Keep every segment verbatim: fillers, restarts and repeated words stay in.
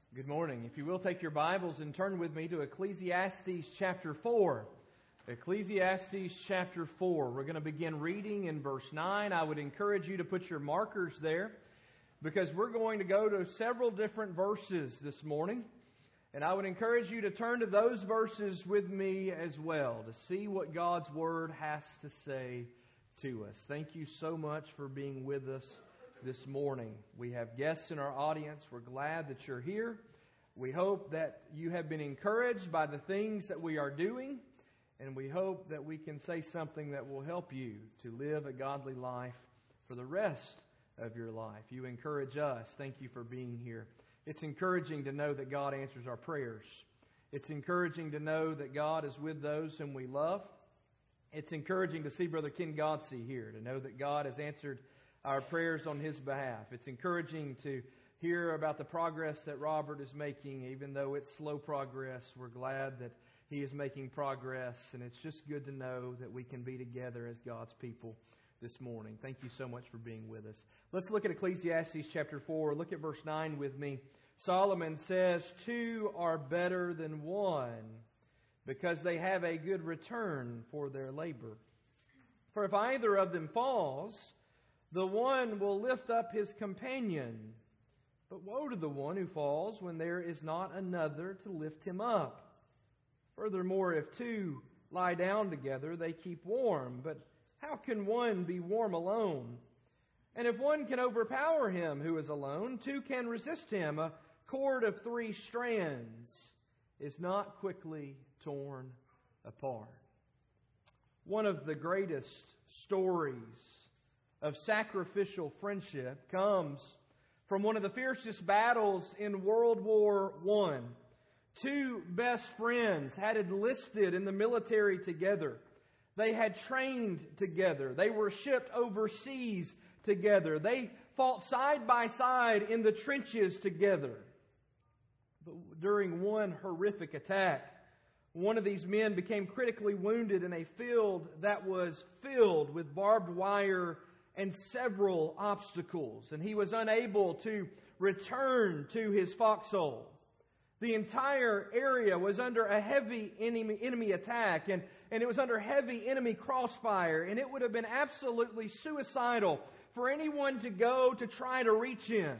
Good morning. If you will, take your Bibles and turn with me to Ecclesiastes chapter four. Ecclesiastes chapter four. We're going to begin reading in verse nine. I would encourage you to put your markers there because we're going to go to several different verses this morning. And I would encourage you to turn to those verses with me as well to see what God's Word has to say to us. Thank you so much for being with us this morning. We have guests in our audience. We're glad that you're here. We hope that you have been encouraged by the things that we are doing, and we hope that we can say something that will help you to live a godly life for the rest of your life. You encourage us. Thank you for being here. It's encouraging to know that God answers our prayers. It's encouraging to know that God is with those whom we love. It's encouraging to see Brother Ken Godsey here, to know that God has answered our prayers on his behalf. It's encouraging to hear about the progress that Robert is making, even though it's slow progress. We're glad that he is making progress, and it's just good to know that we can be together as God's people this morning. Thank you so much for being with us. Let's look at Ecclesiastes chapter four. Look at verse nine with me. Solomon says, "Two are better than one, because they have a good return for their labor. For if either of them falls, the one will lift up his companion. But woe to the one who falls when there is not another to lift him up. Furthermore, if two lie down together, they keep warm. But how can one be warm alone? And if one can overpower him who is alone, two can resist him. A cord of three strands is not quickly torn apart." One of the greatest stories of sacrificial friendship comes from one of the fiercest battles in World War One. Two best friends had enlisted in the military together. They had trained together. They were shipped overseas together. They fought side by side in the trenches together. But during one horrific attack, one of these men became critically wounded in a field that was filled with barbed wire and several obstacles, and he was unable to return to his foxhole. The entire area was under a heavy enemy, enemy attack, and, and it was under heavy enemy crossfire, and it would have been absolutely suicidal for anyone to go to try to reach him.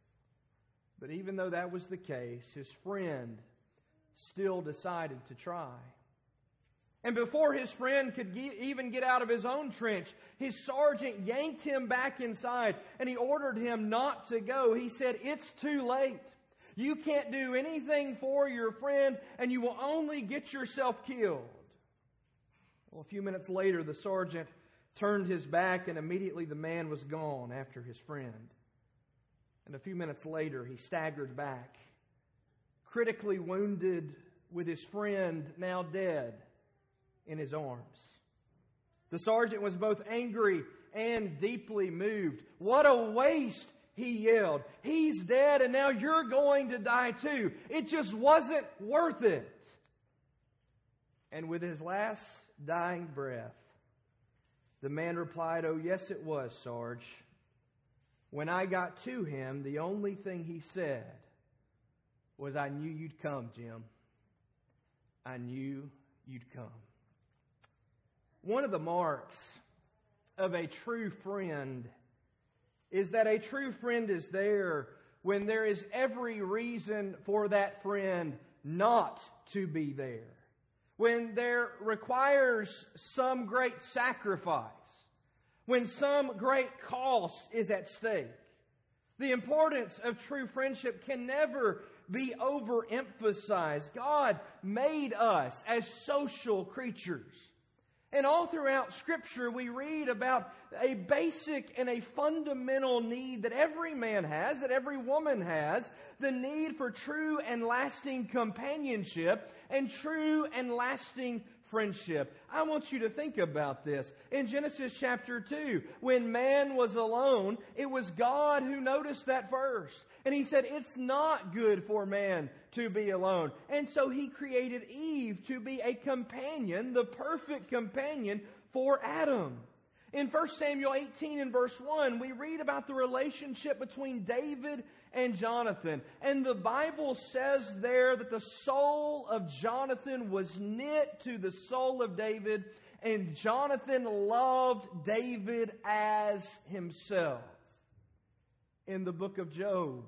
But even though that was the case, his friend still decided to try. And before his friend could ge- even get out of his own trench, his sergeant yanked him back inside and he ordered him not to go. He said, "It's too late. You can't do anything for your friend and you will only get yourself killed." Well, a few minutes later, the sergeant turned his back and immediately the man was gone after his friend. And a few minutes later, he staggered back, critically wounded, with his friend now dead in his arms. The sergeant was both angry and deeply moved. "What a waste!" he yelled. "He's dead and now you're going to die too. It just wasn't worth it." And with his last dying breath, the man replied, "Oh yes it was, Sarge. When I got to him, the only thing he said was, 'I knew you'd come, Jim. I knew you'd come.'" One of the marks of a true friend is that a true friend is there when there is every reason for that friend not to be there. When there requires some great sacrifice. When some great cost is at stake. The importance of true friendship can never be overemphasized. God made us as social creatures. And all throughout Scripture, we read about a basic and a fundamental need that every man has, that every woman has, the need for true and lasting companionship and true and lasting friendship. I want you to think about this. In Genesis chapter two, when man was alone, it was God who noticed that first. And He said, "It's not good for man to be alone." And so He created Eve to be a companion, the perfect companion for Adam. In First Samuel eighteen and verse one, we read about the relationship between David and Jonathan. And the Bible says there that the soul of Jonathan was knit to the soul of David, and Jonathan loved David as himself. In the book of Job,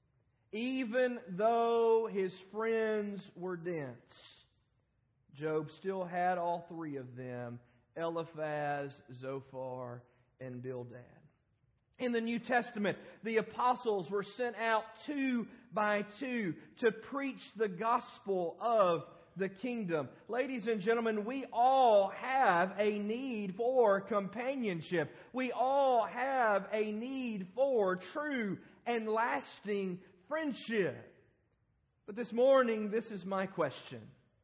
even though his friends were dense, Job still had all three of them, Eliphaz, Zophar, and Bildad. In the New Testament, the apostles were sent out two by two to preach the gospel of the kingdom. Ladies and gentlemen, we all have a need for companionship. We all have a need for true and lasting friendship. But this morning, this is my question.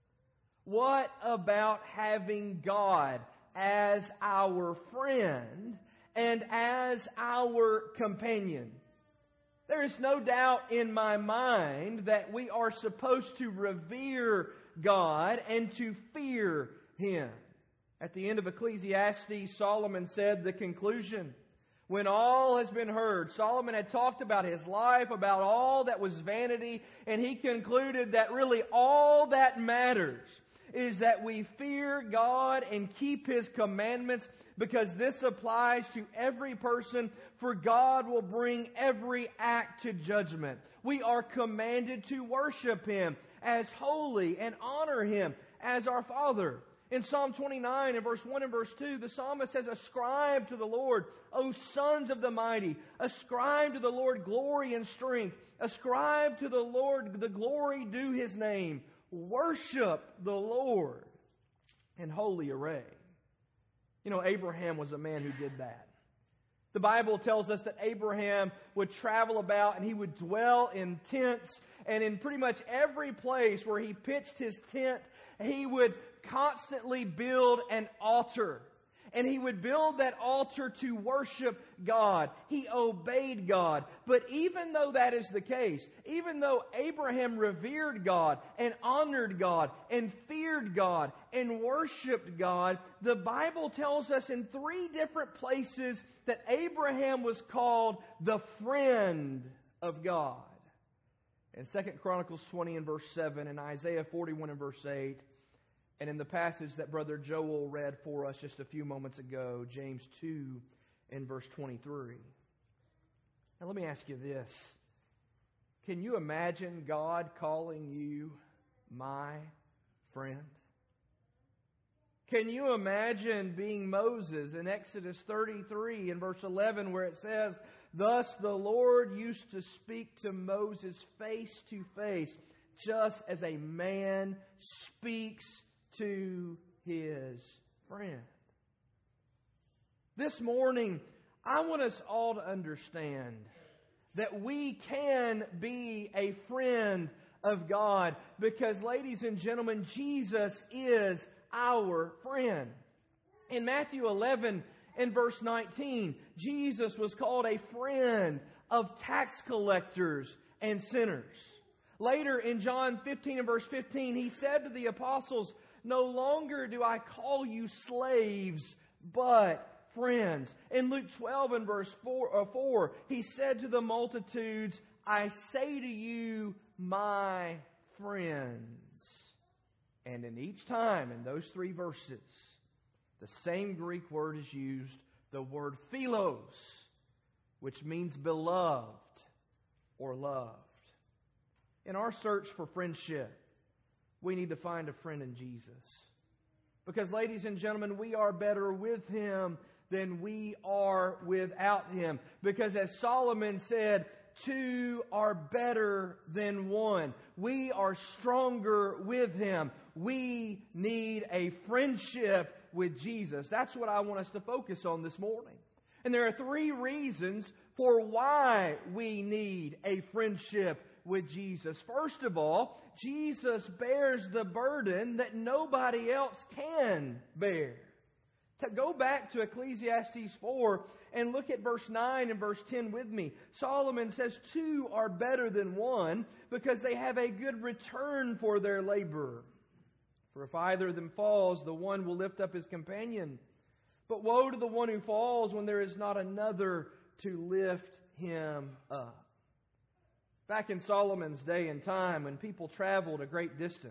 What about having God as our friend and as our companion? There is no doubt in my mind that we are supposed to revere God and to fear Him. At the end of Ecclesiastes, Solomon said the conclusion. When all has been heard, Solomon had talked about his life, about all that was vanity, and he concluded that really all that matters is that we fear God and keep His commandments, because this applies to every person, for God will bring every act to judgment. We are commanded to worship Him as holy and honor Him as our Father. In Psalm twenty-nine, in verse one and verse two, the psalmist says, "Ascribe to the Lord, O sons of the mighty. Ascribe to the Lord glory and strength. Ascribe to the Lord the glory due His name. Worship the Lord in holy array." You know, Abraham was a man who did that. The Bible tells us that Abraham would travel about and he would dwell in tents, and in pretty much every place where he pitched his tent, he would constantly build an altar. And he would build that altar to worship God. He obeyed God. But even though that is the case, even though Abraham revered God and honored God and feared God and worshiped God, the Bible tells us in three different places that Abraham was called the friend of God. In Second Chronicles twenty and verse seven, and Isaiah forty-one and verse eight, and in the passage that Brother Joel read for us just a few moments ago, James two and verse twenty-three. Now let me ask you this. Can you imagine God calling you my friend? Can you imagine being Moses in Exodus thirty-three and verse eleven, where it says, "Thus the Lord used to speak to Moses face to face, just as a man speaks to his friend." This morning, I want us all to understand that we can be a friend of God, because, ladies and gentlemen, Jesus is our friend. In Matthew eleven and verse nineteen, Jesus was called a friend of tax collectors and sinners. Later in John fifteen and verse fifteen, He said to the apostles, "No longer do I call you slaves, but friends." In Luke twelve and verse four, uh, four, He said to the multitudes, "I say to you, my friends." And in each time in those three verses, the same Greek word is used, the word philos, which means beloved or loved. In our search for friendship, we need to find a friend in Jesus. Because, ladies and gentlemen, we are better with Him than we are without Him. Because as Solomon said, two are better than one. We are stronger with Him. We need a friendship with Jesus. That's what I want us to focus on this morning. And there are three reasons for why we need a friendship with Jesus. First of all, Jesus bears the burden that nobody else can bear. To go back to Ecclesiastes four and look at verse nine and verse ten with me. Solomon says two are better than one because they have a good return for their labor. For if either of them falls, the one will lift up his companion. But woe to the one who falls when there is not another to lift him up. Back in Solomon's day and time, when people traveled a great distance,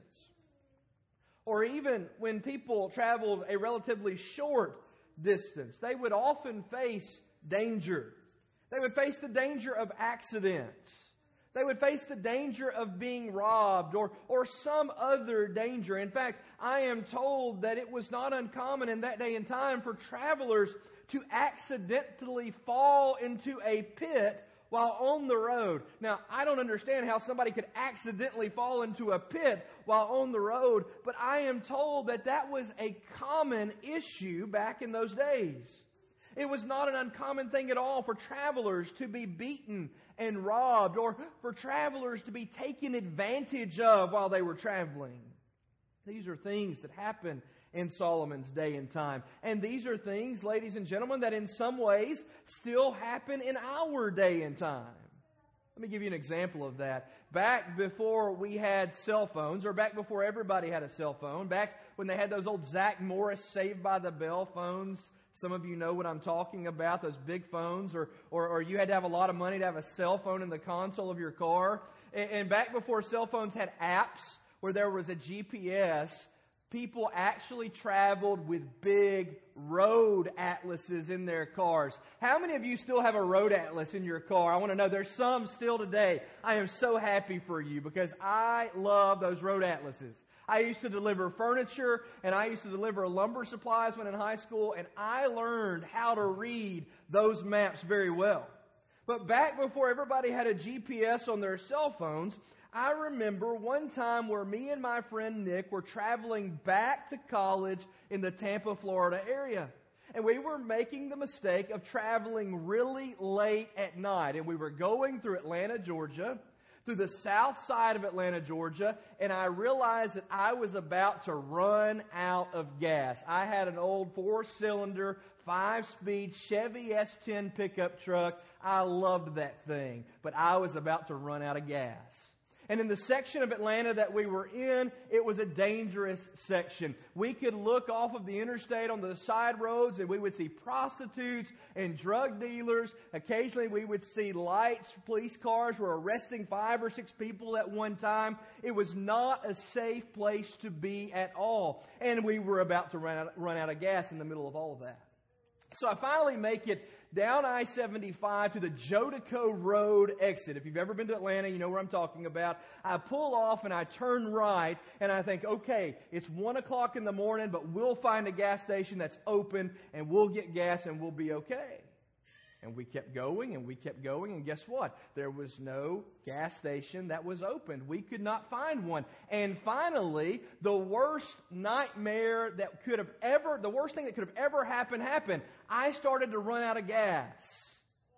or even when people traveled a relatively short distance, they would often face danger. They would face the danger of accidents. They would face the danger of being robbed or, or some other danger. In fact, I am told that it was not uncommon in that day and time for travelers to accidentally fall into a pit while on the road. Now, I don't understand how somebody could accidentally fall into a pit while on the road, but I am told that that was a common issue back in those days. It was not an uncommon thing at all for travelers to be beaten and robbed, or for travelers to be taken advantage of while they were traveling. These are things that happen in Solomon's day and time. And these are things, ladies and gentlemen, that in some ways still happen in our day and time. Let me give you an example of that. Back before we had cell phones, or back before everybody had a cell phone, back when they had those old Zach Morris Saved by the Bell phones, some of you know what I'm talking about, those big phones, or, or, or you had to have a lot of money to have a cell phone in the console of your car. And, and back before cell phones had apps where there was a G P S, people actually traveled with big road atlases in their cars. How many of you still have a road atlas in your car? I want to know. There's some still today. I am so happy for you because I love those road atlases. I used to deliver furniture and I used to deliver lumber supplies when in high school, and I learned how to read those maps very well. But back before everybody had a G P S on their cell phones, I remember one time where me and my friend Nick were traveling back to college in the Tampa, Florida area. And we were making the mistake of traveling really late at night. And we were going through Atlanta, Georgia, through the south side of Atlanta, Georgia, and I realized that I was about to run out of gas. I had an old four-cylinder, five-speed Chevy S ten pickup truck. I loved that thing, but I was about to run out of gas. And in the section of Atlanta that we were in, it was a dangerous section. We could look off of the interstate on the side roads and we would see prostitutes and drug dealers. Occasionally we would see lights. Police cars were arresting five or six people at one time. It was not a safe place to be at all. And we were about to run out, run out of gas in the middle of all of that. So I finally make it down I seventy-five to the Jodico Road exit. If you've ever been to Atlanta, you know where I'm talking about. I pull off and I turn right and I think, okay, it's one o'clock in the morning, but we'll find a gas station that's open and we'll get gas and we'll be okay. And we kept going and we kept going, and guess what? There was no gas station that was opened. We could not find one. And finally, the worst nightmare that could have ever, the worst thing that could have ever happened, happened. I started to run out of gas.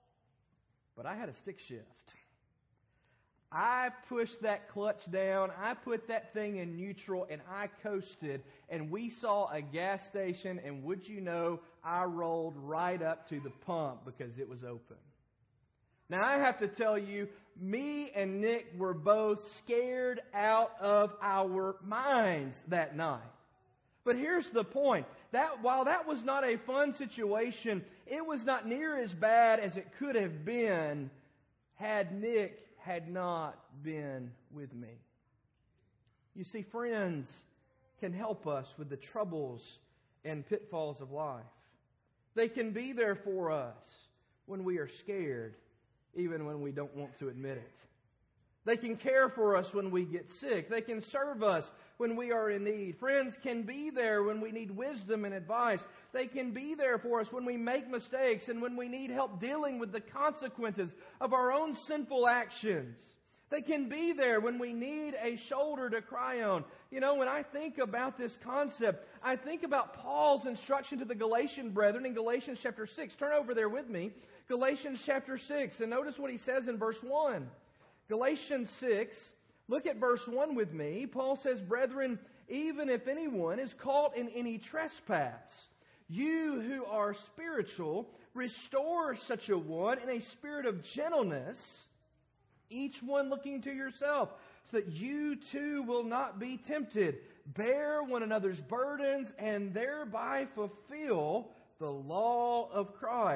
But I had a stick shift. I pushed that clutch down, I put that thing in neutral, and I coasted, and we saw a gas station, and would you know, I rolled right up to the pump because it was open. Now, I have to tell you, me and Nick were both scared out of our minds that night. But here's the point. That while that was not a fun situation, it was not near as bad as it could have been had Nick had not been with me. You see, friends can help us with the troubles and pitfalls of life. They can be there for us when we are scared, even when we don't want to admit it. They can care for us when we get sick. They can serve us when we are in need. Friends can be there when we need wisdom and advice. They can be there for us when we make mistakes and when we need help dealing with the consequences of our own sinful actions. They can be there when we need a shoulder to cry on. You know, when I think about this concept, I think about Paul's instruction to the Galatian brethren in Galatians chapter six. Turn over there with me. Galatians chapter six, and notice what he says in verse one. Galatians six, look at verse one with me. Paul says, "Brethren, even if anyone is caught in any trespass, you who are spiritual, restore such a one in a spirit of gentleness, each one looking to yourself, so that you too will not be tempted. Bear one another's burdens and thereby fulfill the law of Christ."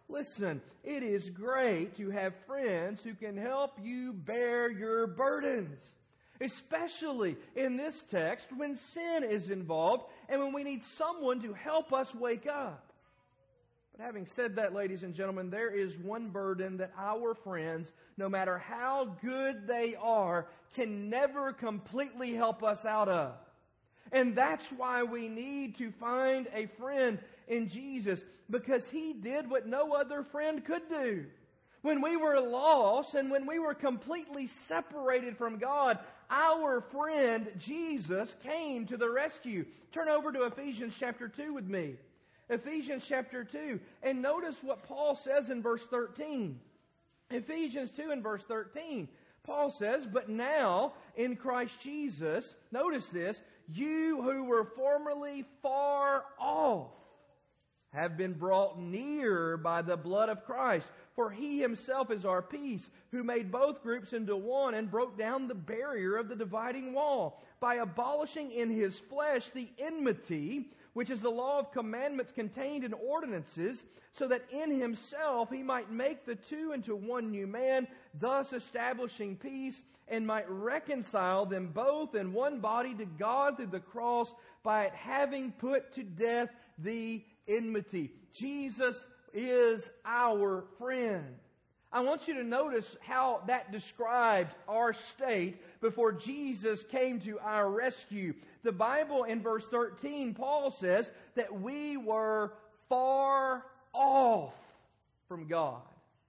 Listen, it is great to have friends who can help you bear your burdens. Especially in this text when sin is involved and when we need someone to help us wake up. But having said that, ladies and gentlemen, there is one burden that our friends, no matter how good they are, can never completely help us out of. And that's why we need to find a friend in Jesus, because He did what no other friend could do. When we were lost and when we were completely separated from God, our friend Jesus came to the rescue. Turn over to Ephesians chapter two with me. Ephesians chapter two. And notice what Paul says in verse thirteen. Ephesians two and verse thirteen. Paul says, "But now in Christ Jesus," notice this, "you who were formerly far off have been brought near by the blood of Christ. For He Himself is our peace, who made both groups into one and broke down the barrier of the dividing wall by abolishing in His flesh the enmity, which is the law of commandments contained in ordinances, so that in Himself He might make the two into one new man, thus establishing peace, and might reconcile them both in one body to God through the cross, by it having put to death the enmity." Jesus is our friend. I want you to notice how that described our state before Jesus came to our rescue. The Bible in verse thirteen, Paul says that we were far off from God.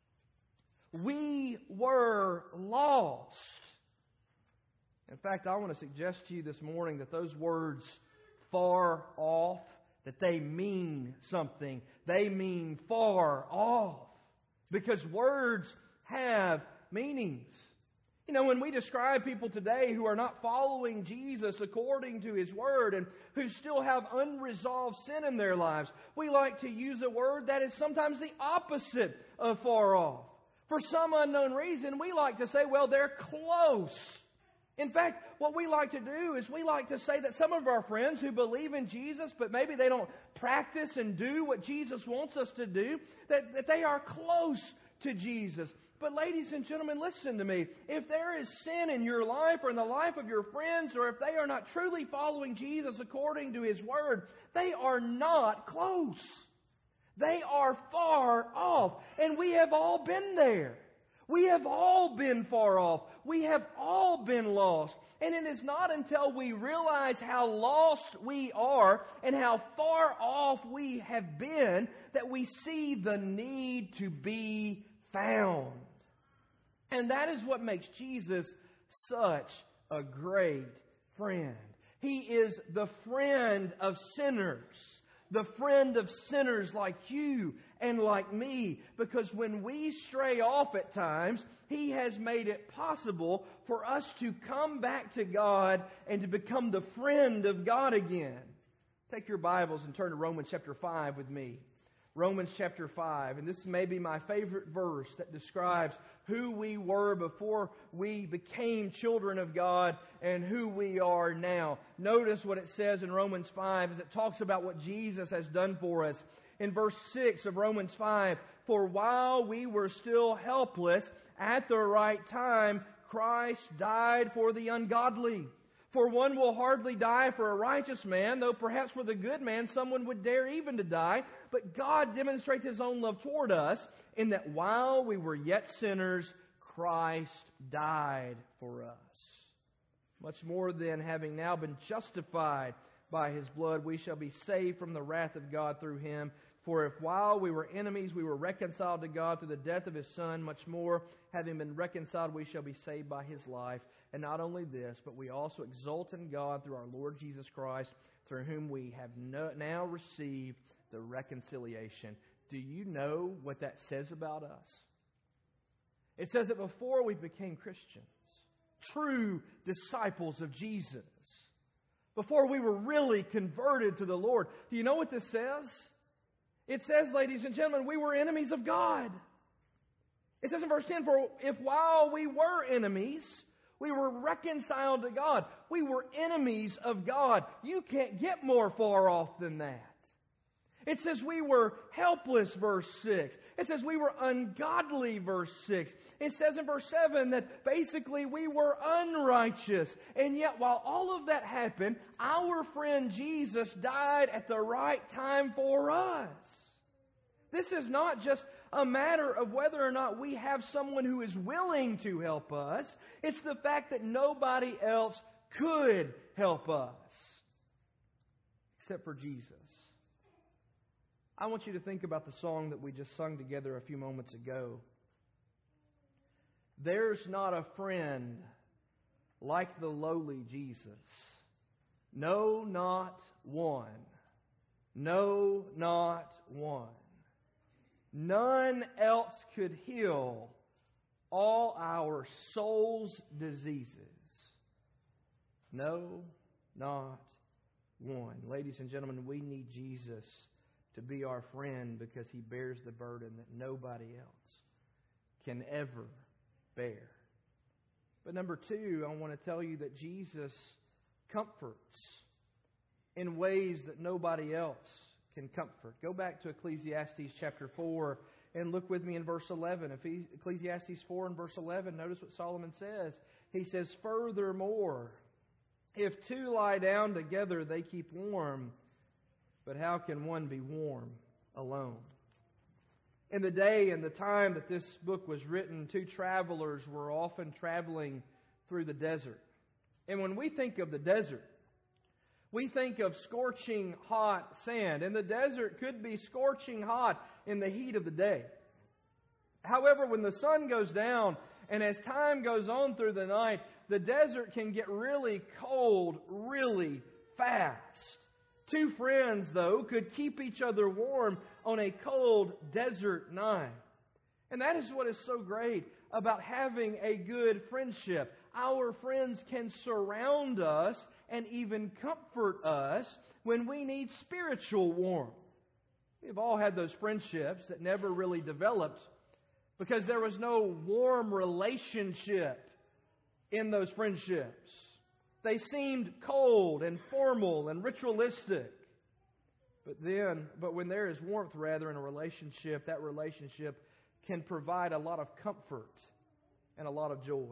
We were lost. In fact, I want to suggest to you this morning that those words, far off, that they mean something. They mean far off. Because words have meanings. You know, when we describe people today who are not following Jesus according to His Word and who still have unresolved sin in their lives, we like to use a word that is sometimes the opposite of far off. For some unknown reason, we like to say, well, they're close. In fact, what we like to do is we like to say that some of our friends who believe in Jesus, but maybe they don't practice and do what Jesus wants us to do, that, that they are close to Jesus. But ladies and gentlemen, listen to me. If there is sin in your life or in the life of your friends, or if they are not truly following Jesus according to His Word, they are not close. They are far off. And we have all been there. We have all been far off. We have all been lost. And it is not until we realize how lost we are and how far off we have been that we see the need to be found. And that is what makes Jesus such a great friend. He is the friend of sinners. The friend of sinners like you and like me. Because when we stray off at times, He has made it possible for us to come back to God and to become the friend of God again. Take your Bibles and turn to Romans chapter five with me. Romans chapter five. And this may be my favorite verse that describes who we were before we became children of God and who we are now. Notice what it says in Romans five as it talks about what Jesus has done for us. In verse six of Romans five, "For while we were still helpless, at the right time, Christ died for the ungodly. For one will hardly die for a righteous man, though perhaps for the good man someone would dare even to die. But God demonstrates His own love toward us, in that while we were yet sinners, Christ died for us. Much more then, having now been justified by His blood, we shall be saved from the wrath of God through Him. For if while we were enemies, we were reconciled to God through the death of His Son, much more, having been reconciled, we shall be saved by His life. And not only this, but we also exult in God through our Lord Jesus Christ, through whom we have no, now received the reconciliation." Do you know what that says about us? It says that before we became Christians, true disciples of Jesus, before we were really converted to the Lord, do you know what this says? It says, ladies and gentlemen, we were enemies of God. It says in verse ten, "For if while we were enemies, we were reconciled to God." We were enemies of God. You can't get more far off than that. It says we were helpless, verse six. It says we were ungodly, verse six. It says in verse seven that basically we were unrighteous. And yet while all of that happened, our friend Jesus died at the right time for us. This is not just a matter of whether or not we have someone who is willing to help us. It's the fact that nobody else could help us except for Jesus. I want you to think about the song that we just sung together a few moments ago. There's not a friend like the lowly Jesus. No, not one. No, not one. None else could heal all our soul's diseases. No, not one. Ladies and gentlemen, we need Jesus to be our friend because He bears the burden that nobody else can ever bear. But number two, I want to tell you that Jesus comforts in ways that nobody else can comfort. Go back to Ecclesiastes chapter four and look with me in verse eleven. Ecclesiastes four and verse eleven, notice what Solomon says. He says, "Furthermore, if two lie down together, they keep warm. But how can one be warm alone?" In the day and the time that this book was written, two travelers were often traveling through the desert. And when we think of the desert, we think of scorching hot sand. And the desert could be scorching hot in the heat of the day. However, when the sun goes down and as time goes on through the night, the desert can get really cold really fast. Two friends, though, could keep each other warm on a cold desert night. And that is what is so great about having a good friendship. Our friends can surround us and even comfort us when we need spiritual warmth. We've all had those friendships that never really developed because there was no warm relationship in those friendships. They seemed cold and formal and ritualistic. But then, but when there is warmth rather in a relationship, that relationship can provide a lot of comfort and a lot of joy.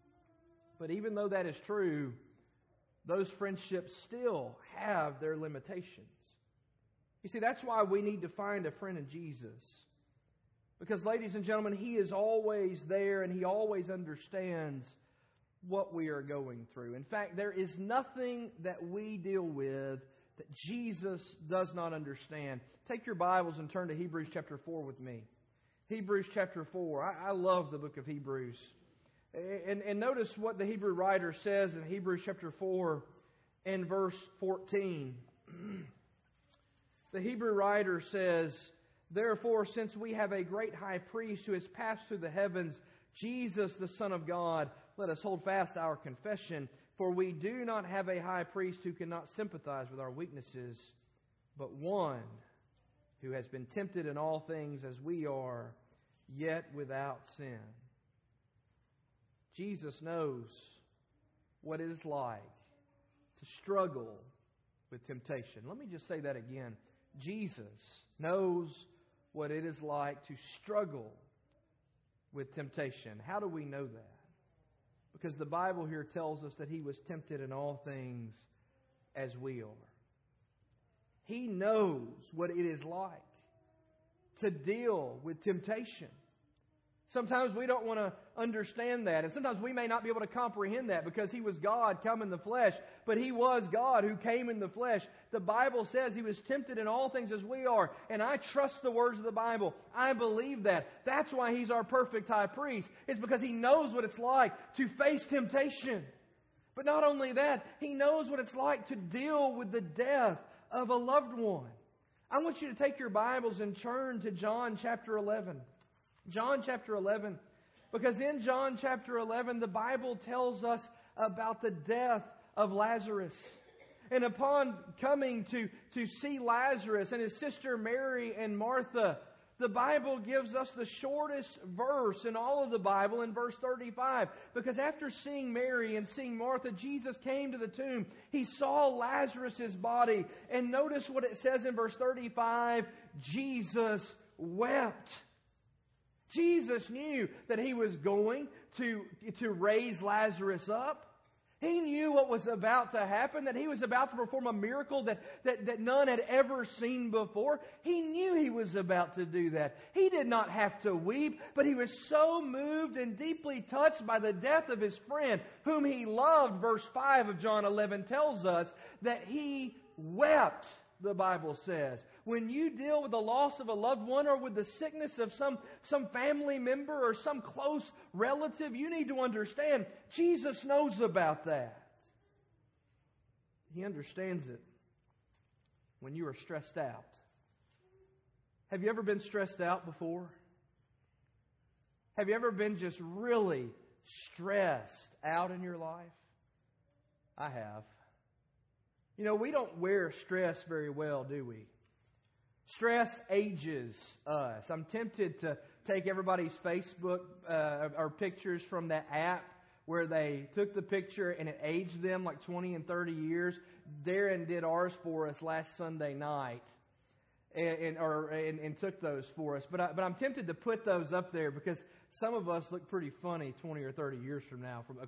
But even though that is true, those friendships still have their limitations. You see, that's why we need to find a friend in Jesus. Because, ladies and gentlemen, He is always there and He always understands what we are going through. In fact, there is nothing that we deal with that Jesus does not understand. Take your Bibles and turn to Hebrews chapter four with me. Hebrews chapter four. I, I love the book of Hebrews. And, and notice what the Hebrew writer says in Hebrews chapter four and verse fourteen. The Hebrew writer says, "Therefore, since we have a great high priest who has passed through the heavens, Jesus, the Son of God, let us hold fast our confession. For we do not have a high priest who cannot sympathize with our weaknesses, but one who has been tempted in all things as we are, yet without sin." Jesus knows what it is like to struggle with temptation. Let me just say that again. Jesus knows what it is like to struggle with temptation. How do we know that? Because the Bible here tells us that He was tempted in all things as we are. He knows what it is like to deal with temptation. Sometimes we don't want to understand that. And sometimes we may not be able to comprehend that because He was God come in the flesh. But He was God who came in the flesh. The Bible says He was tempted in all things as we are. And I trust the words of the Bible. I believe that. That's why He's our perfect high priest. It's because He knows what it's like to face temptation. But not only that, He knows what it's like to deal with the death of a loved one. I want you to take your Bibles and turn to John chapter eleven. John chapter eleven. Because in John chapter eleven, the Bible tells us about the death of Lazarus. And upon coming to, to see Lazarus and his sister Mary and Martha, the Bible gives us the shortest verse in all of the Bible in verse thirty-five. Because after seeing Mary and seeing Martha, Jesus came to the tomb. He saw Lazarus' body. And notice what it says in verse thirty-five, Jesus wept. Jesus knew that He was going to, to raise Lazarus up. He knew what was about to happen, that He was about to perform a miracle that, that, that none had ever seen before. He knew He was about to do that. He did not have to weep, but He was so moved and deeply touched by the death of His friend, whom He loved. Verse five of John eleven tells us that He wept, the Bible says. When you deal with the loss of a loved one or with the sickness of some, some family member or some close relative, you need to understand Jesus knows about that. He understands it when you are stressed out. Have you ever been stressed out before? Have you ever been just really stressed out in your life? I have. You know, we don't wear stress very well, do we? Stress ages us. I'm tempted to take everybody's Facebook uh, or pictures from that app where they took the picture and it aged them like twenty and thirty years. Darren did ours for us last Sunday night. And, and or and, and took those for us, but I, but I'm tempted to put those up there because some of us look pretty funny twenty or thirty years from now, from